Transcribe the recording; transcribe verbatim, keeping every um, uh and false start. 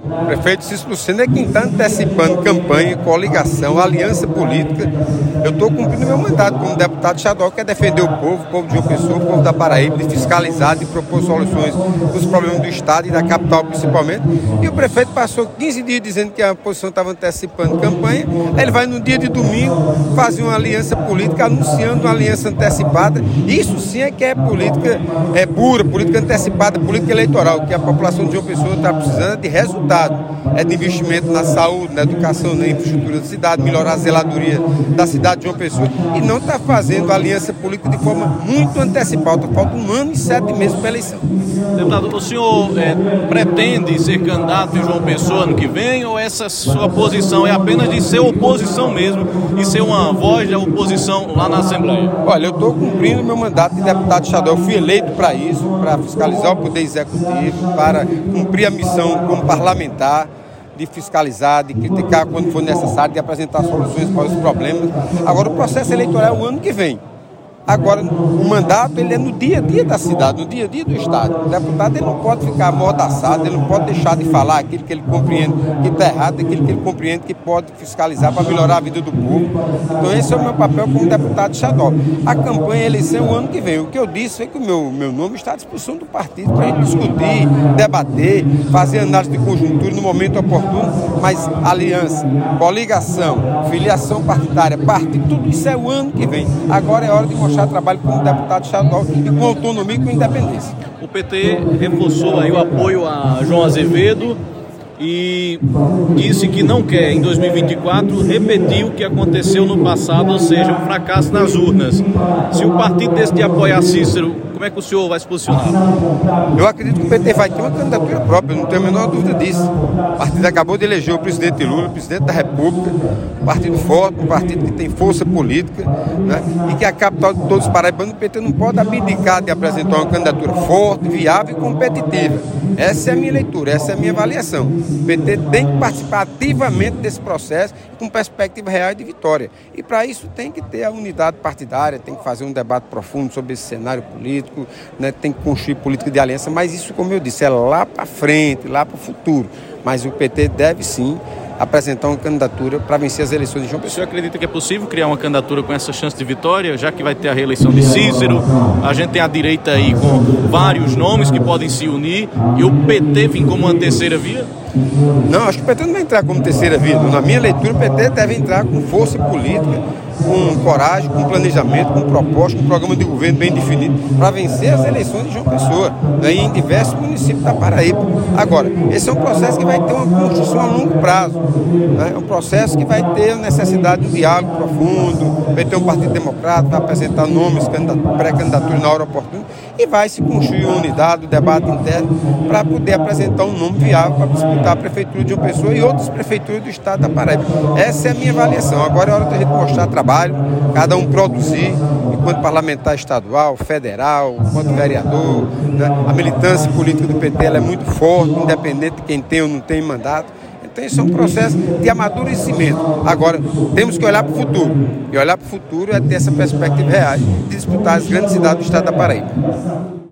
O prefeito Cícero Lucena é quem está antecipando campanha, coligação, aliança política. Eu estou cumprindo meu mandato como deputado estadual, que é defender o povo, o povo de João Pessoa, o povo da Paraíba, de fiscalizar, de propor soluções dos problemas do estado e da capital principalmente. E o prefeito passou quinze dias dizendo que a oposição estava antecipando campanha. Aí ele vai no dia de domingo fazer uma aliança política, anunciando uma aliança antecipada. Isso sim é que é política é pura, política antecipada, política eleitoral, que a população de João Pessoa está precisando de resultado. É de investimento na saúde, na educação, na infraestrutura da cidade, melhorar a zeladoria da cidade de João Pessoa. E não está fazendo aliança política de forma muito antecipada. Falta um ano e sete meses para a eleição. Deputado, o senhor é, pretende ser candidato em João Pessoa ano que vem, ou essa sua posição é apenas de ser oposição mesmo e ser uma voz da oposição lá na Assembleia? Olha, eu estou cumprindo meu mandato de deputado estadual. Eu fui eleito para isso, para fiscalizar o Poder Executivo, para cumprir a missão como parlamentar, de fiscalizar, de criticar quando for necessário, de apresentar soluções para os problemas. Agora, o processo eleitoral é o ano que vem. Agora, o mandato ele é no dia a dia da cidade, no dia a dia do estado. O deputado ele não pode ficar amordaçado, ele não pode deixar de falar aquilo que ele compreende que está errado, aquilo que ele compreende que pode fiscalizar para melhorar a vida do povo. Então esse é o meu papel como deputado estadual. A campanha, a eleição é o ano que vem. O que eu disse é que o meu, meu nome está à disposição do partido para a gente discutir, debater, fazer análise de conjuntura no momento oportuno, mas aliança, coligação, filiação partidária, partido, tudo isso é o ano que vem. Agora é hora de mostrar trabalho como deputado estadual e com autonomia e com independência. O P T reforçou aí o apoio a João Azevedo e disse que não quer, em dois mil e vinte e quatro, repetir o que aconteceu no passado, ou seja, um fracasso nas urnas. Se o partido decidir apoiar Cícero, como é que o senhor vai se posicionar? Eu acredito que o P T vai ter uma candidatura própria, não tenho a menor dúvida disso. O partido acabou de eleger o presidente Lula, o presidente da República, um partido forte, um partido que tem força política, né? E que a capital de todos os paraibanos, o P T não pode abdicar de apresentar uma candidatura forte, viável e competitiva. Essa é a minha leitura, essa é a minha avaliação. O P T tem que participar ativamente desse processo com perspectiva real de vitória. E para isso tem que ter a unidade partidária, tem que fazer um debate profundo sobre esse cenário político, né? Tem que construir política de aliança, mas isso, como eu disse, é lá para frente, lá para o futuro. Mas o P T deve sim apresentar uma candidatura para vencer as eleições de João Pessoa. O senhor acredita que é possível criar uma candidatura com essa chance de vitória, já que vai ter a reeleição de Cícero? A gente tem a direita aí com vários nomes que podem se unir e o P T vem como uma terceira via? Não, acho que o P T não vai entrar como terceira via. Na minha leitura, o P T deve entrar com força política, com coragem, com planejamento, com proposta, com um programa de governo bem definido para vencer as eleições de João Pessoa, né, em diversos municípios da Paraíba. Agora, esse é um processo que vai ter uma construção a longo prazo, né, é um processo que vai ter necessidade de um diálogo profundo, vai ter um partido democrático, vai apresentar nomes, pré-candidatura na hora oportuna e vai se construir uma unidade, um debate interno para poder apresentar um nome viável para disputar a prefeitura de João Pessoa e outras prefeituras do estado da Paraíba. Essa é a minha avaliação. Agora é hora da gente mostrar trabalho, cada um produzir, enquanto parlamentar estadual, federal, enquanto vereador, né? A militância política do P T ela é muito forte, independente de quem tem ou não tem mandato. Então isso é um processo de amadurecimento. Agora, temos que olhar para o futuro. E olhar para o futuro é ter essa perspectiva real de disputar as grandes cidades do estado da Paraíba.